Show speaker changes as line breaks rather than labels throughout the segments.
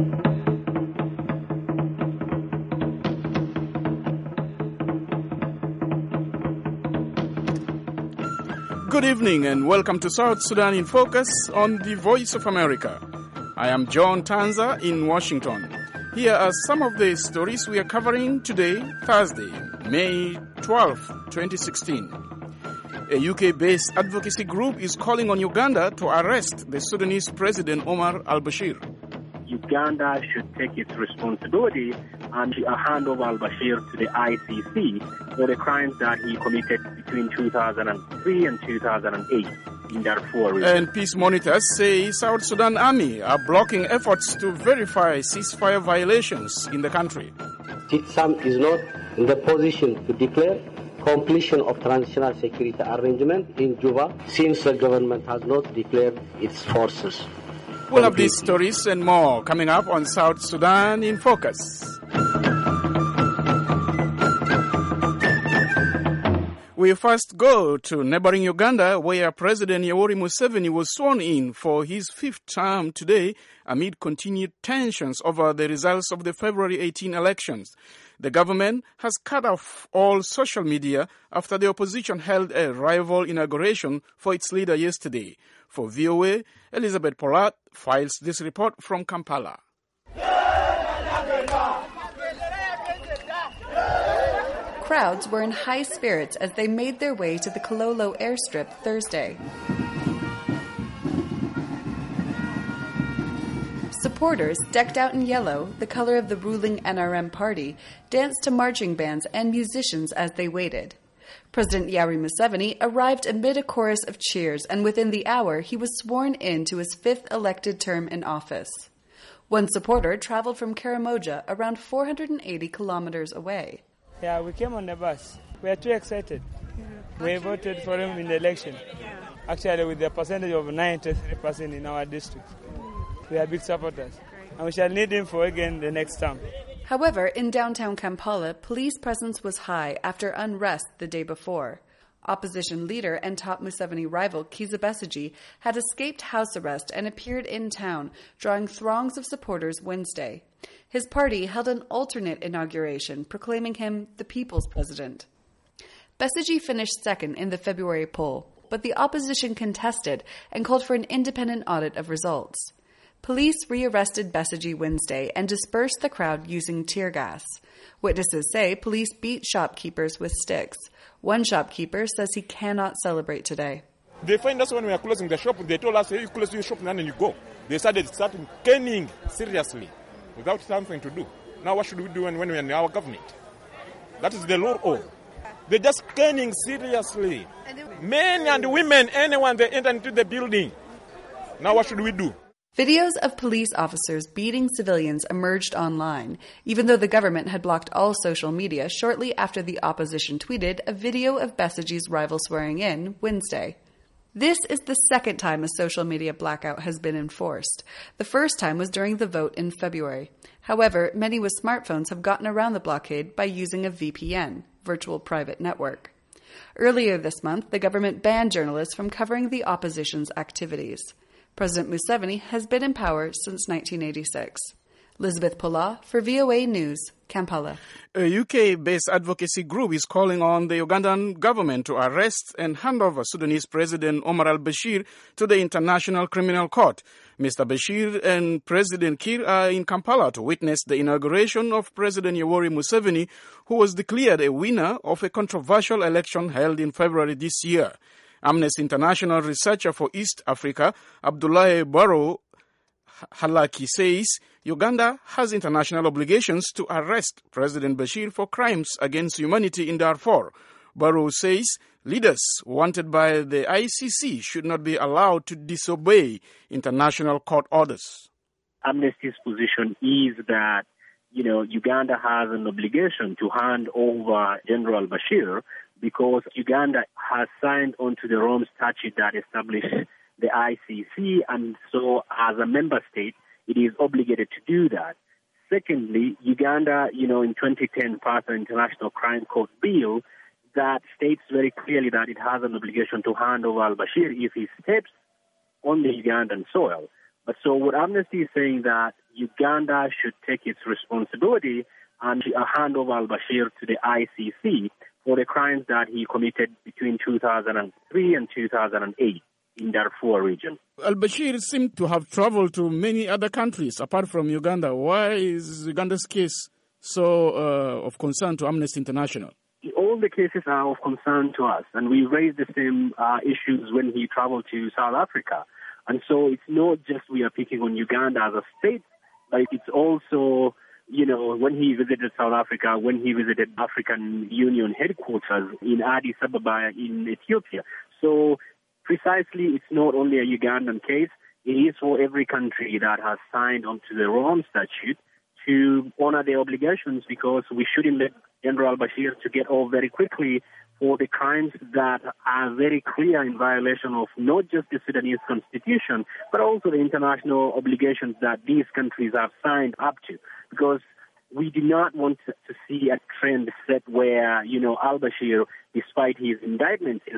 Good evening and welcome to South Sudan in Focus on the Voice of America. I am John Tanza in Washington. Here are some of the stories we are covering today, Thursday, May 12, 2016. A UK-based advocacy group is calling on Uganda to arrest the Sudanese President Omar al-Bashir.
Uganda should take its responsibility and hand over al-Bashir to the ICC for the crimes that he committed between 2003 and 2008 in Darfur region.
And peace monitors say South Sudan Army are blocking efforts to verify ceasefire violations in the country.
SAM is not in the position to declare completion of transitional security arrangement in Juba since the government has not declared its forces.
We'll have these stories and more coming up on South Sudan in Focus. We first go to neighboring Uganda, where President Yoweri Museveni was sworn in for his fifth term today amid continued tensions over the results of the February 18 elections. The government has cut off all social media after the opposition held a rival inauguration for its leader yesterday. For VOA, Elizabeth Polat files this report from Kampala.
Crowds were in high spirits as they made their way to the Kololo airstrip Thursday. Supporters, decked out in yellow, the color of the ruling NRM party, danced to marching bands and musicians as they waited. President Yoweri Museveni arrived amid a chorus of cheers, and within the hour, he was sworn in to his fifth elected term in office. One supporter traveled from Karamoja, around 480 kilometers away.
Yeah, we came on the bus. We are too excited. We voted for him in the election. Actually, with the percentage of 93% in our district. We are big supporters. And we shall need him for again the next term.
However, in downtown Kampala, police presence was high after unrest the day before. Opposition leader and top Museveni rival Kizza Besigye had escaped house arrest and appeared in town, drawing throngs of supporters Wednesday. His party held an alternate inauguration, proclaiming him the people's president. Besigye finished second in the February poll, but the opposition contested and called for an independent audit of results. Police rearrested Besigye Wednesday and dispersed the crowd using tear gas. Witnesses say police beat shopkeepers with sticks. One shopkeeper says he cannot celebrate today.
They find us when we are closing the shop. They told us, hey, you close your shop and then you go. They started caning seriously without something to do. Now what should we do when we are in our government? That is the law. They're just caning seriously. Men and women, anyone, they enter into the building. Now what should we do?
Videos of police officers beating civilians emerged online, even though the government had blocked all social media shortly after the opposition tweeted a video of Besigye's rival swearing in Wednesday. This is the second time a social media blackout has been enforced. The first time was during the vote in February. However, many with smartphones have gotten around the blockade by using a VPN, virtual private network. Earlier this month, the government banned journalists from covering the opposition's activities. President Museveni has been in power since 1986. Elizabeth Pola for VOA News, Kampala.
A UK-based advocacy group is calling on the Ugandan government to arrest and hand over Sudanese President Omar al-Bashir to the International Criminal Court. Mr. Bashir and President Kiir are in Kampala to witness the inauguration of President Yoweri Museveni, who was declared a winner of a controversial election held in February this year. Amnesty International researcher for East Africa, Abdullahi Barrow Halaki, says Uganda has international obligations to arrest President Bashir for crimes against humanity in Darfur. Barrow says leaders wanted by the ICC should not be allowed to disobey international court orders.
Amnesty's position is that, Uganda has an obligation to hand over General Bashir because Uganda has signed onto the Rome Statute that established the ICC, and so as a member state, it is obligated to do that. Secondly, Uganda, in 2010 passed an International Crime Court bill that states very clearly that it has an obligation to hand over al-Bashir if he steps on the Ugandan soil. But so what Amnesty is saying that Uganda should take its responsibility and hand over al-Bashir to the ICC for the crimes that he committed between 2003 and 2008 in Darfur region.
Al-Bashir seemed to have traveled to many other countries apart from Uganda. Why is Uganda's case so of concern to Amnesty International?
All the cases are of concern to us, and we raised the same issues when he traveled to South Africa. And so it's not just we are picking on Uganda as a state, but it's also, when he visited South Africa, when he visited African Union headquarters in Addis Ababa in Ethiopia. So precisely, it's not only a Ugandan case. It is for every country that has signed onto the Rome Statute to honor their obligations, because we shouldn't let General al-Bashir to get off very quickly for the crimes that are very clear in violation of not just the Sudanese constitution, but also the international obligations that these countries have signed up to. Because we do not want to see a trend set where, al-Bashir, despite his indictment since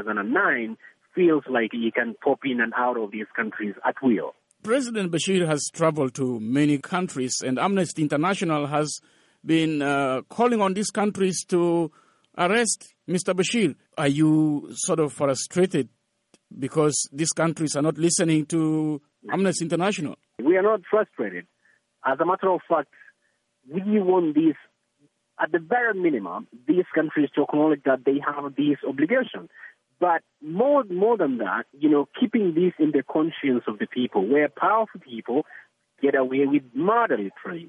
2009, feels like he can pop in and out of these countries at will.
President Bashir has traveled to many countries, and Amnesty International has been calling on these countries to arrest Mr. Bashir. Are you sort of frustrated because these countries are not listening to Amnesty International?
We are not frustrated. As a matter of fact, we want these, at the very minimum, these countries to acknowledge that they have these obligations. But more than that, keeping this in the conscience of the people, where powerful people get away with murder, literally.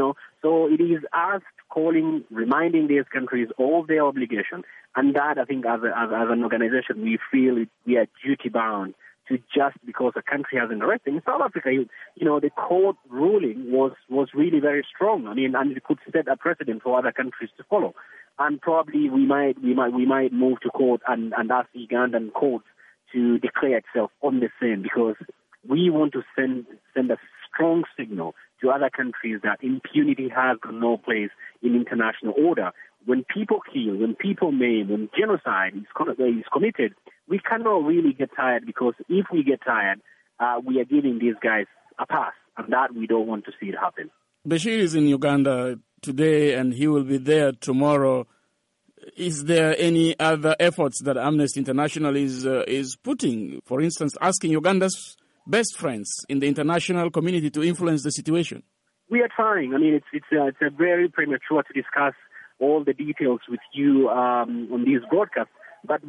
So it is us reminding these countries of their obligation, and that I think as an organization we feel we are duty bound to, just because a country has been arrested. In South Africa, the court ruling was really very strong. I mean, and it could set a precedent for other countries to follow. And probably we might move to court and ask the Ugandan courts to declare itself on the same, because we want to send a strong signal to other countries that impunity has no place in international order. When people kill, when people maim, when genocide is committed, we cannot really get tired, because if we get tired, we are giving these guys a pass, and that we don't want to see it happen.
Bashir is in Uganda today, and he will be there tomorrow. Is there any other efforts that Amnesty International is putting? For instance, asking Uganda's best friends in the international community to influence the situation? We are trying. I mean, it's very premature to discuss all the details with you on these broadcasts. But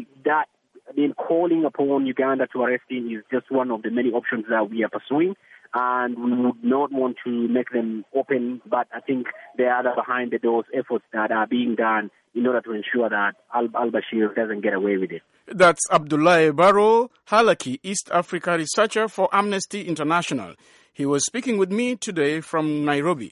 calling upon Uganda to arrest him is just one of the many options that we are pursuing. And we would not want to make them open, but I think there are other behind-the-doors efforts that are being done in order to ensure that al-Bashir doesn't get away with it. That's Abdullahi Barrow Halaki, East Africa researcher for Amnesty International. He was speaking with me today from Nairobi.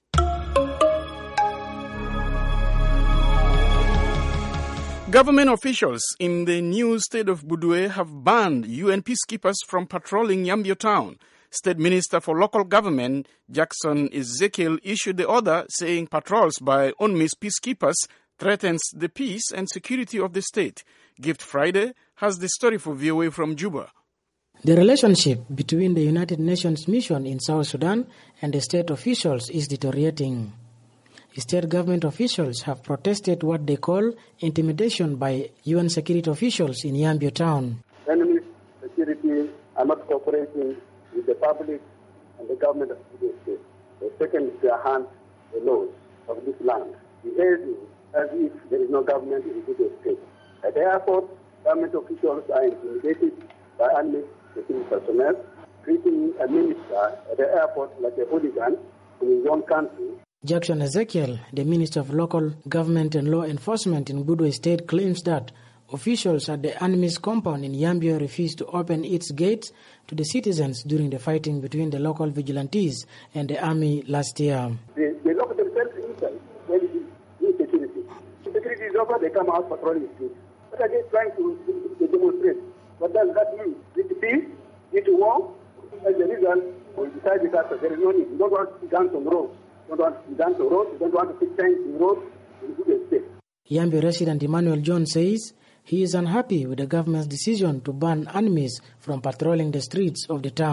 Government officials in the new state of Budue have banned UN peacekeepers from patrolling Yambio town. State Minister for Local Government Jackson Ezekiel issued the order saying patrols by UNMISS peacekeepers threatens the peace and security of the state. Gift Friday has the story for VOA from Juba.
The relationship between the United Nations mission in South Sudan and the state officials is deteriorating. State government officials have protested what they call intimidation by UN security officials in Yambio town.
Enemy security are not cooperating with the public and the government of the state. They've taken into their hands the laws of this land, behaving as if there is no government in the state. At the airport, government officials are intimidated by UNMISS security personnel, treating a minister at the airport like a hooligan in his own country.
Jackson Ezekiel, the Minister of Local Government and Law Enforcement in Budue State, claims that officials at the UNMISS compound in Yambio refused to open its gates to the citizens during the fighting between the local vigilantes and the army last year.
They lock themselves inside when it is insecurity. Security is over, they come out patrolling the streets. What are they trying to demonstrate? What does that mean? Is it peace? Is it war? As a result, we decided that there is no need. We don't want to guns on roads. We don't want to guns on roads. We don't want to fix tanks in roads in Budue State.
Yambio resident Emmanuel John says he is unhappy with the government's decision to ban UNMISS from patrolling the streets of the town.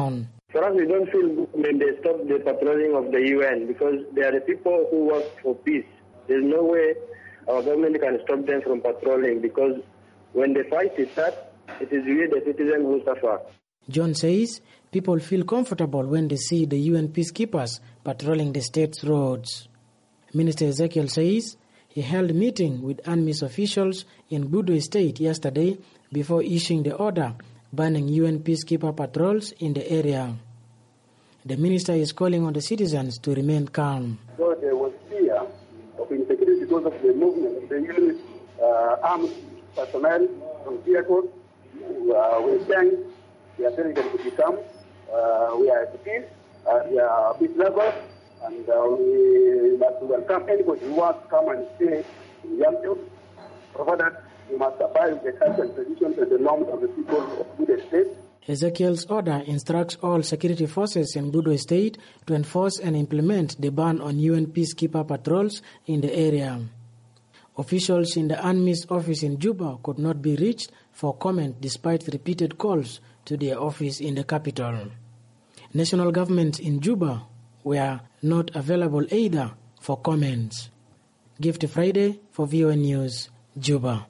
For us, we don't feel good when they stop the patrolling of the UN because they are the people who work for peace. There's no way our government can stop them from patrolling because when the fight is starts, it is we, the citizens, who suffer.
John says people feel comfortable when they see the UN peacekeepers patrolling the state's roads. Minister Ezekiel says he held a meeting with UNMISS officials in Budwe State yesterday before issuing the order banning UN peacekeeper patrols in the area. The minister is calling on the citizens to remain calm.
So there was fear of insecurity because of the movement of the UN armed personnel from vehicles with tanks. We are telling them to become. We are at peace. We are peace lovers, and we must welcome anybody who wants to come and stay in Yambu, provided we must abide with the culture and traditions and the norms of the people of Budwe State.
Ezekiel's order instructs all security forces in Budwe State to enforce and implement the ban on UN peacekeeper patrols in the area. Officials in the UNMISS office in Juba could not be reached for comment despite repeated calls to their office in the capital. National governments in Juba were not available either for comments. Gift Friday for VOA News, Juba.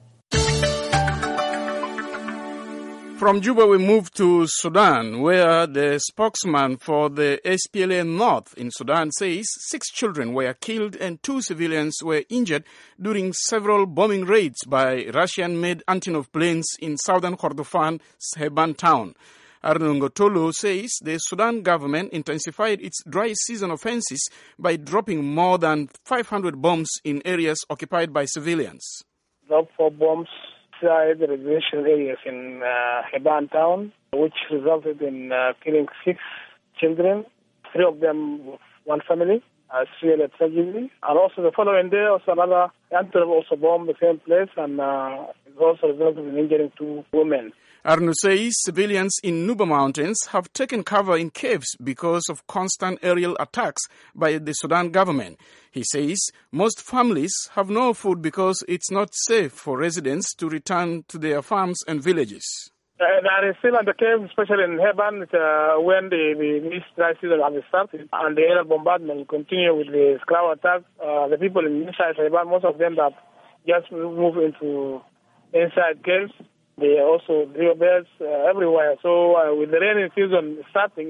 From Juba, we move to Sudan, where the spokesman for the SPLA North in Sudan says 6 children were killed and 2 civilians were injured during several bombing raids by Russian-made Antonov planes in southern Kordofan's Heban town. Arnungo Tolo says the Sudan government intensified its dry season offenses by dropping more than 500 bombs in areas occupied by civilians.
Drop 4 bombs inside the residential areas in Heban town, which resulted in killing 6 children, 3 of them one family, serial tragedy. And also the following day, also another Antonov also bombed the same place, and it also resulted in injuring 2 women.
Arnu says civilians in Nuba Mountains have taken cover in caves because of constant aerial attacks by the Sudan government. He says most families have no food because it's not safe for residents to return to their farms and villages.
There is still in the cave, especially in Heban, when the dry season has started and the aerial bombardment continue with the scrap attack. The people inside Heban, most of them that just move into inside caves. They also drill beds everywhere. So with the rainy season starting,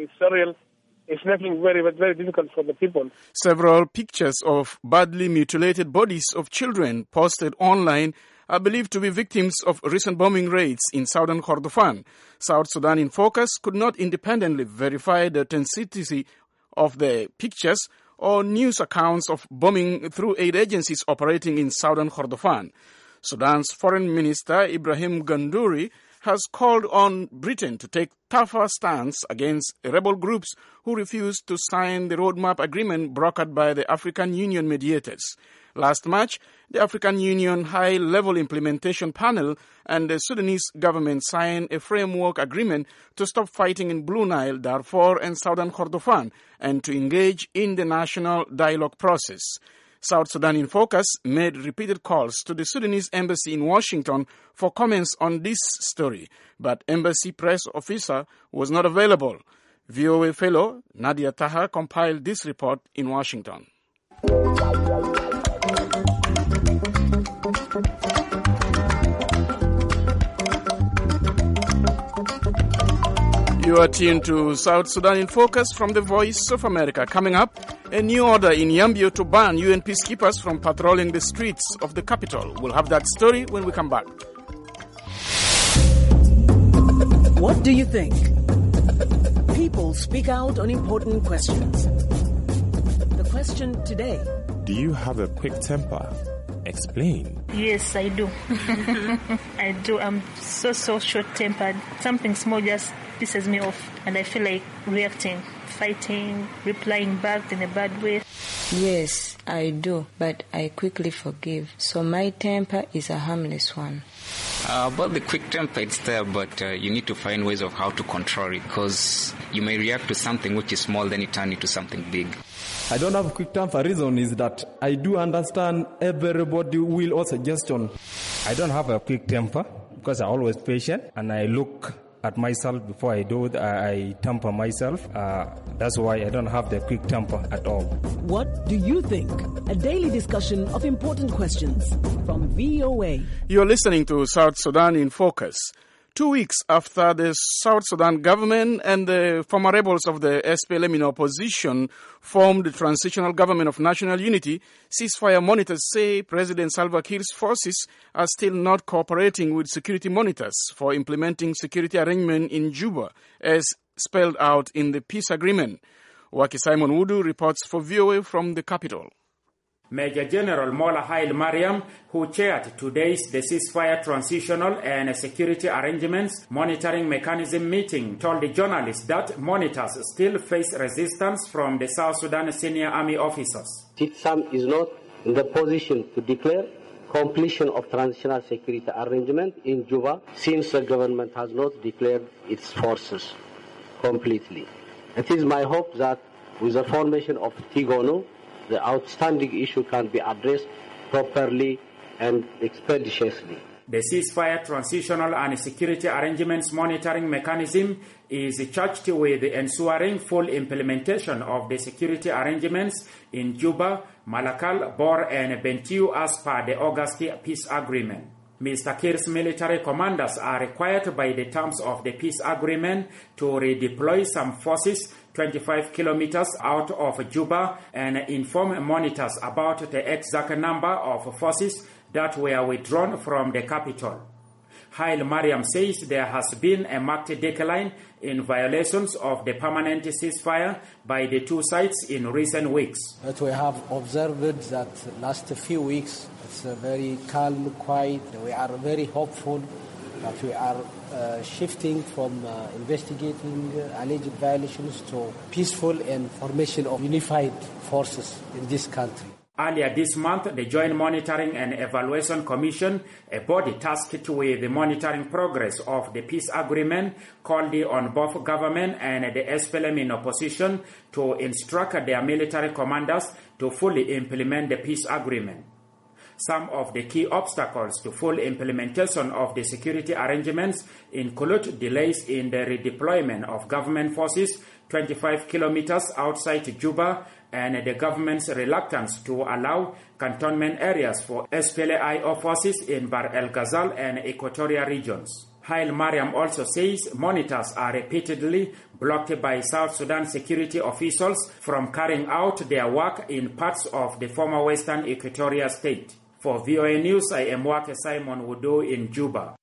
it's making very, very difficult for the people.
Several pictures of badly mutilated bodies of children posted online are believed to be victims of recent bombing raids in southern Kordofan. South Sudan in Focus could not independently verify the authenticity of the pictures or news accounts of bombing through aid agencies operating in southern Kordofan. Sudan's Foreign Minister Ibrahim Ganduri has called on Britain to take tougher stance against rebel groups who refuse to sign the roadmap agreement brokered by the African Union mediators. Last March, the African Union High-Level Implementation Panel and the Sudanese government signed a framework agreement to stop fighting in Blue Nile, Darfur and southern Kordofan and to engage in the national dialogue process. South Sudan in Focus made repeated calls to the Sudanese embassy in Washington for comments on this story, but embassy press officer was not available. VOA fellow Nadia Taha compiled this report in Washington. You are tuned to South Sudan in Focus from the Voice of America. Coming up, a new order in Yambio to ban UN peacekeepers from patrolling the streets of the capital. We'll have that story when we come back.
What do you think? People speak out on important questions. The question today:
do you have a quick temper? Explain.
Yes, I do. I do. I'm so short-tempered. Something small just pisses me off, and I feel like reacting, fighting, replying back in a bad way.
Yes, I do, but I quickly forgive. So my temper is a harmless one.
About the quick temper, it's there, but you need to find ways of how to control it, because you may react to something which is small, then it turns into something big.
I don't have a quick temper. Reason is that I do understand everybody will or suggestion.
I don't have a quick temper because I'm always patient and I look at myself before I temper myself. That's why I don't have the quick temper at all.
What do you think? A daily discussion of important questions from VOA.
You're listening to South Sudan in Focus. 2 weeks after the South Sudan government and the former rebels of the SPLM in opposition formed the Transitional Government of National Unity, ceasefire monitors say President Salva Kiir's forces are still not cooperating with security monitors for implementing security arrangement in Juba, as spelled out in the peace agreement. Waki Simon Wudu reports for VOA from the capital.
Major General Mola Haile Mariam, who chaired today's the ceasefire transitional and security arrangements monitoring mechanism meeting, told the journalists that monitors still face resistance from the South Sudan senior army officers.
TITSAM is not in the position to declare completion of transitional security arrangement in Juba since the government has not declared its forces completely. It is my hope that with the formation of TIGONU, the outstanding issue can be addressed properly and expeditiously.
The ceasefire transitional and security arrangements monitoring mechanism is charged with ensuring full implementation of the security arrangements in Juba, Malakal, Bor, and Bentiu as per the August peace agreement. Mr. Kiir's military commanders are required by the terms of the peace agreement to redeploy some forces 25 kilometers out of Juba and inform monitors about the exact number of forces that were withdrawn from the capital. Haile Mariam says there has been a marked decline in violations of the permanent ceasefire by the two sides in recent weeks.
But we have observed that last few weeks it's very calm, quiet. We are very hopeful that we are shifting from investigating alleged violations to peaceful and formation of unified forces in this country.
Earlier this month, the Joint Monitoring and Evaluation Commission, a body tasked with the monitoring progress of the peace agreement, called on both government and the SPLM in opposition to instruct their military commanders to fully implement the peace agreement. Some of the key obstacles to full implementation of the security arrangements include delays in the redeployment of government forces 25 kilometers outside Juba and the government's reluctance to allow cantonment areas for SPLA-IO forces in Bahr el Ghazal and Equatorial regions. Haile Mariam also says monitors are repeatedly blocked by South Sudan security officials from carrying out their work in parts of the former Western Equatorial State. For VOA News, I am Wake Simon Wudu in Juba.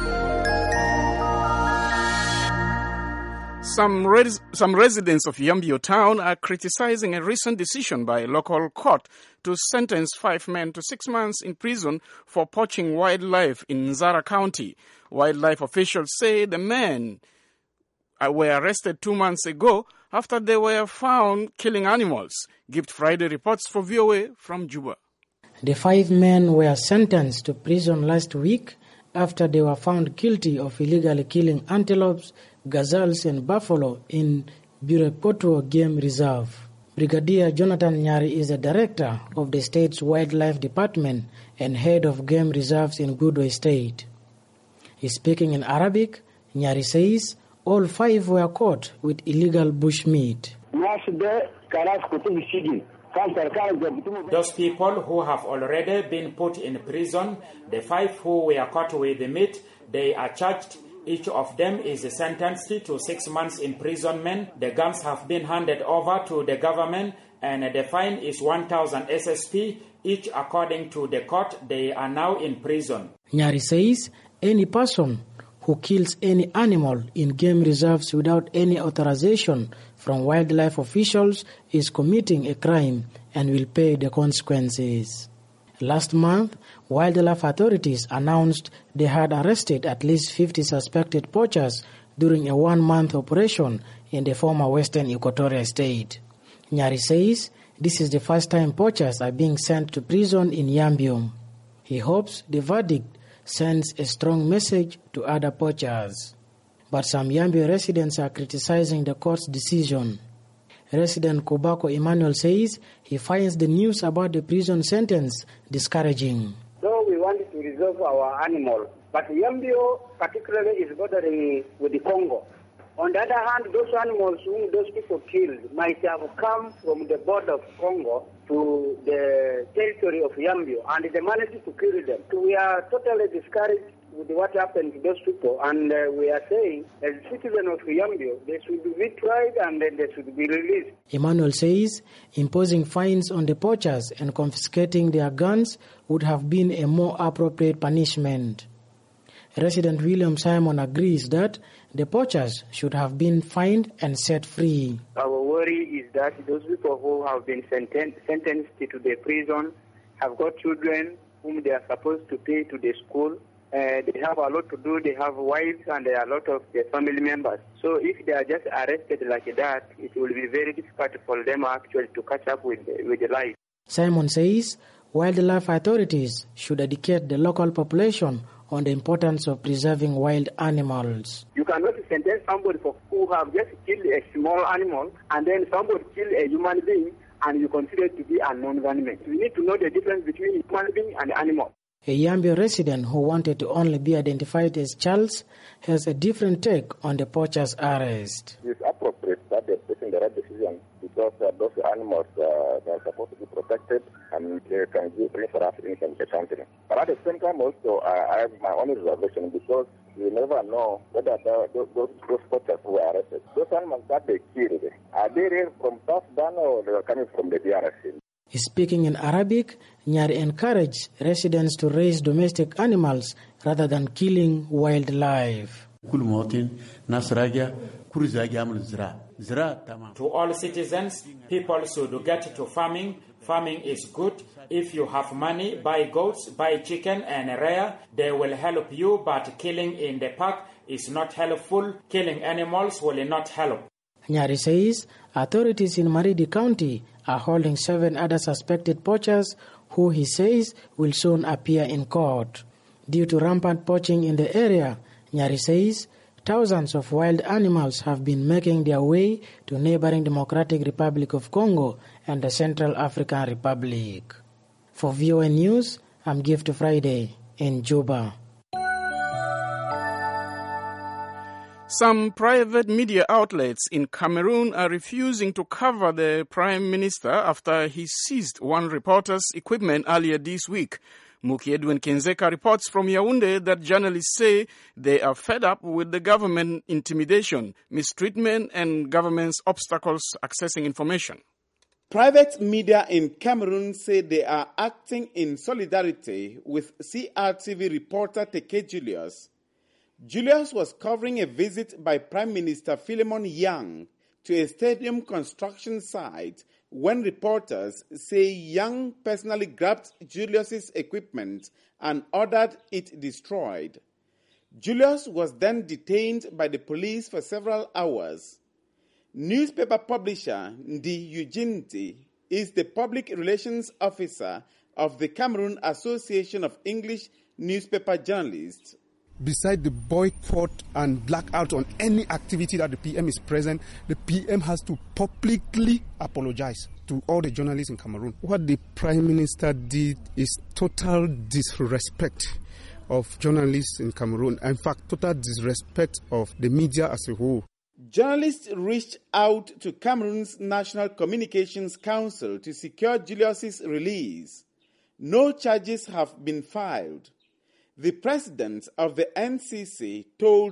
Some residents of Yambio town are criticizing a recent decision by a local court to sentence 5 men to 6 months in prison for poaching wildlife in Nzara County. Wildlife officials say the men were arrested 2 months ago after they were found killing animals. Gift Friday reports for VOA from Juba.
The 5 men were sentenced to prison last week after they were found guilty of illegally killing antelopes, gazelles and buffalo in Burekoto Game Reserve. Brigadier Jonathan Nyari is the director of the state's wildlife department and head of game reserves in Goodway State. He's speaking in Arabic. Nyari says all 5 were caught with illegal bushmeat.
Those people who have already been put in prison, the 5 who were caught with the meat, they are charged. Each of them is sentenced to 6 months imprisonment. The guns have been handed over to the government and the fine is 1,000 SSP. Each according to the court, they are now in prison.
Nyari says any person who kills any animal in game reserves without any authorization from wildlife officials is committing a crime and will pay the consequences. Last month, wildlife authorities announced they had arrested at least 50 suspected poachers during a 1-month operation in the former Western Equatorial State. Nyari says this is the first time poachers are being sent to prison in Yambio. He hopes the verdict sends a strong message to other poachers. But some Yambio residents are criticizing the court's decision. Resident Kubako Emmanuel says he finds the news about the prison sentence discouraging.
So we wanted to
reserve our animals. But Yambio particularly is bordering with the Congo. On the other hand, those animals whom those people killed might have come from the border of Congo to the territory of Yambio, and they managed to kill them. So we are totally discouraged with what happened to those people, and we are saying, as citizens of Yambio, they should be tried and then they should be released.
Emmanuel says imposing fines on the poachers and confiscating their guns would have been a more appropriate punishment. Resident William Simon agrees that the poachers should have been fined and set free.
Our worry is that those people who have been sentenced to the prison have got children whom they are supposed to pay to the school. They have a lot to do. They have wives and a lot of their family members. So if they are just arrested like that, it will be very difficult for them actually to catch up with the life.
Simon says wildlife authorities should educate the local population on the importance of preserving wild animals.
You cannot sentence somebody who have just killed a small animal and then somebody killed a human being and you consider it to be a non-animal. We need to know the difference between human being and animal.
A Yambio resident who wanted to only be identified as Charles has a different take on the poacher's arrest.
It's appropriate that they're taking the right decision because those animals are supposed to be protected and they can bring for us income to the country. But at the same time also, I have my own reservation because you never know whether those poachers who are arrested, those animals that they killed, are they from South Sudan or they are coming from the DRC?
Speaking in Arabic, Nyari encouraged residents to raise domestic animals rather than killing wildlife.
To all citizens, people should get to farming. Farming is good. If you have money, buy goats, buy chicken and rare. They will help you, but killing in the park is not helpful. Killing animals will not help.
Nyari says authorities in Maridi County are holding 7 other suspected poachers who he says will soon appear in court. Due to rampant poaching in the area, Nyari says thousands of wild animals have been making their way to neighboring Democratic Republic of Congo and the Central African Republic. For VOA News, I'm Gift Friday in Juba.
Some private media outlets in Cameroon are refusing to cover the Prime Minister after he seized one reporter's equipment earlier this week. Muki Edwin Kenzeka reports from Yaoundé that journalists say they are fed up with the government intimidation, mistreatment, and government's obstacles accessing information.
Private media in Cameroon say they are acting in solidarity with CRTV reporter Teke Julius. Julius was covering a visit by Prime Minister Philemon Yang to a stadium construction site when reporters say Yang personally grabbed Julius's equipment and ordered it destroyed. Julius was then detained by the police for several hours. Newspaper publisher Ndi Ujinti is the public relations officer of the Cameroon Association of English Newspaper Journalists.
Beside the boycott and blackout on any activity that the PM is present, the PM has to publicly apologize to all the journalists in Cameroon. What the Prime Minister did is total disrespect of journalists in Cameroon. In fact, total disrespect of the media as a whole.
Journalists reached out to Cameroon's National Communications Council to secure Julius's release. No charges have been filed. The president of the NCC told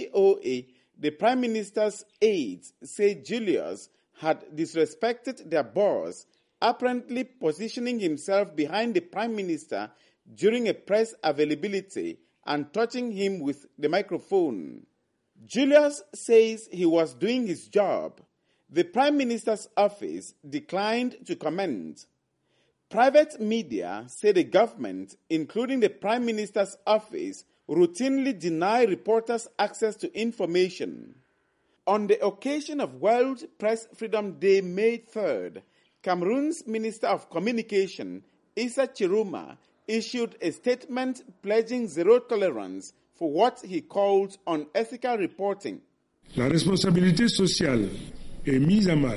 VOA the Prime Minister's aides say Julius had disrespected their boss, apparently positioning himself behind the Prime Minister during a press availability and touching him with the microphone. Julius says he was doing his job. The Prime Minister's office declined to comment. Private media say the government, including the Prime Minister's office, routinely deny reporters access to information. On the occasion of World Press Freedom Day, May 3rd, Cameroon's Minister of Communication, Issa Chiruma, issued a statement pledging zero tolerance for what he called unethical reporting.
La responsabilité sociale est mise à mal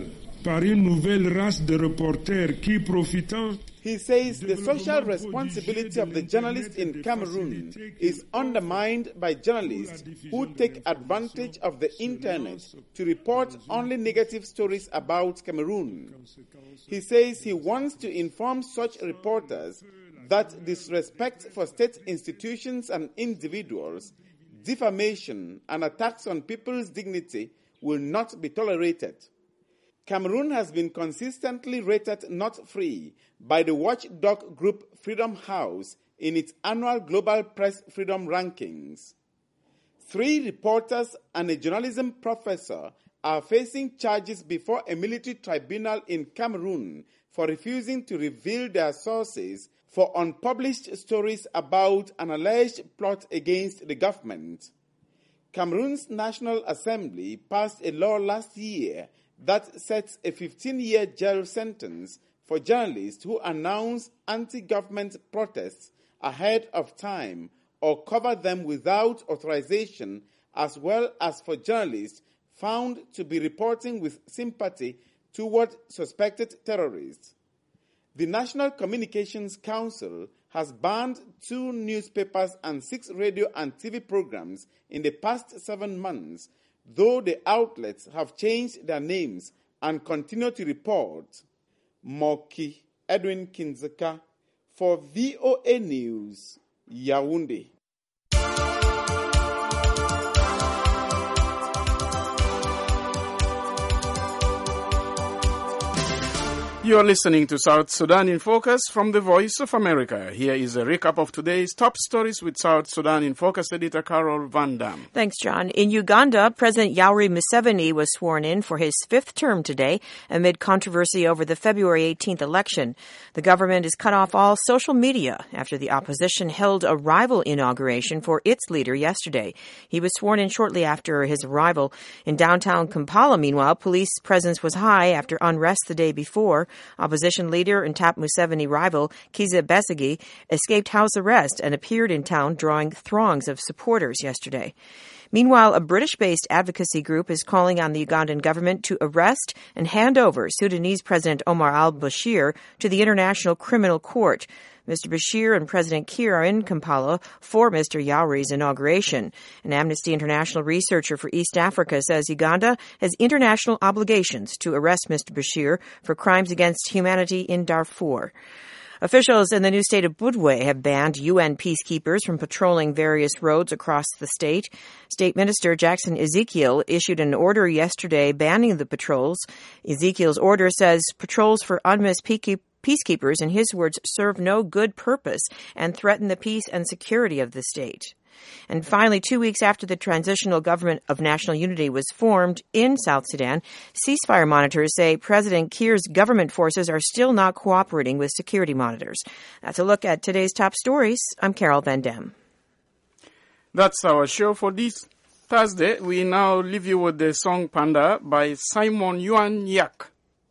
par une nouvelle race de reporters qui, profitant.
He says the social responsibility of the journalists in Cameroon is undermined by journalists who take advantage of the internet to report only negative stories about Cameroon. He says he wants to inform such reporters that disrespect for state institutions and individuals, defamation, and attacks on people's dignity will not be tolerated. Cameroon has been consistently rated not free by the watchdog group Freedom House in its annual Global Press Freedom Rankings. 3 reporters and a journalism professor are facing charges before a military tribunal in Cameroon for refusing to reveal their sources for unpublished stories about an alleged plot against the government. Cameroon's National Assembly passed a law last year that sets a 15-year jail sentence for journalists who announce anti-government protests ahead of time or cover them without authorization, as well as for journalists found to be reporting with sympathy toward suspected terrorists. The National Communications Council has banned 2 newspapers and 6 radio and TV programs in the past 7 months, though the outlets have changed their names and continue to report. Moki Edwin Kinzeka for VOA News, Yaoundé.
You are listening to South Sudan in Focus from the Voice of America. Here is a recap of today's top stories with South Sudan in Focus editor Carol Van Dam.
Thanks, John. In Uganda, President Yoweri Museveni was sworn in for his 5th term today amid controversy over the February 18th election. The government has cut off all social media after the opposition held a rival inauguration for its leader yesterday. He was sworn in shortly after his arrival. In downtown Kampala, meanwhile, police presence was high after unrest the day before. Opposition leader and top Museveni rival Kizza Besigye escaped house arrest and appeared in town drawing throngs of supporters yesterday. Meanwhile, a British-based advocacy group is calling on the Ugandan government to arrest and hand over Sudanese President Omar al-Bashir to the International Criminal Court. Mr. Bashir and President Kiir are in Kampala for Mr. Yoweri's inauguration. An Amnesty International researcher for East Africa says Uganda has international obligations to arrest Mr. Bashir for crimes against humanity in Darfur. Officials in the new state of Budwe have banned UN peacekeepers from patrolling various roads across the state. State Minister Jackson Ezekiel issued an order yesterday banning the patrols. Ezekiel's order says patrols for UNMISS peacekeepers, in his words, serve no good purpose and threaten the peace and security of the state. And finally, 2 weeks after the Transitional Government of National Unity was formed in South Sudan, ceasefire monitors say President Kiir's government forces are still not cooperating with security monitors. That's a look at today's top stories. I'm Carol Van Dam.
That's our show for this Thursday. We now leave you with the song Panda by Simon Yuan Yak.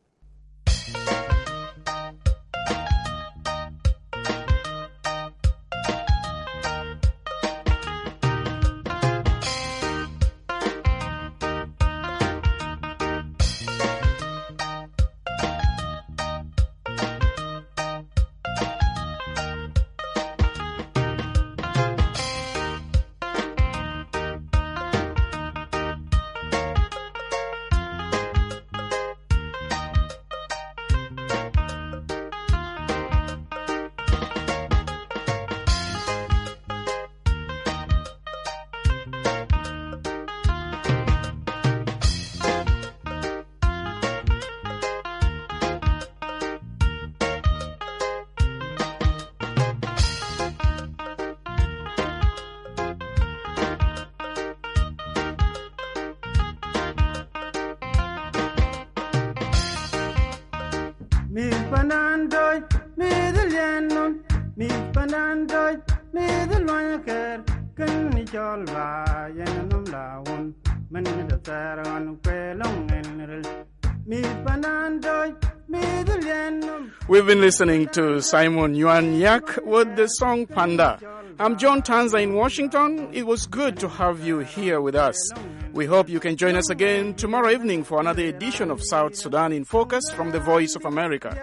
Mi panandoy, mi delianon, mi panandoy, mi deloyaker, can you ba yanum lawon, man the taran pelong and mi panandoy, mi delianon.
We've been listening to Simon Yuan Yak with the song Panda. I'm John Tanza in Washington. It was good to have you here with us. We hope you can join us again tomorrow evening for another edition of South Sudan in Focus from the Voice of America.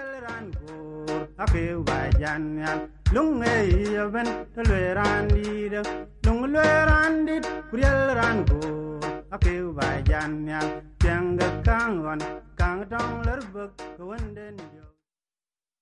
Kang dong ler buk, kawenden yo.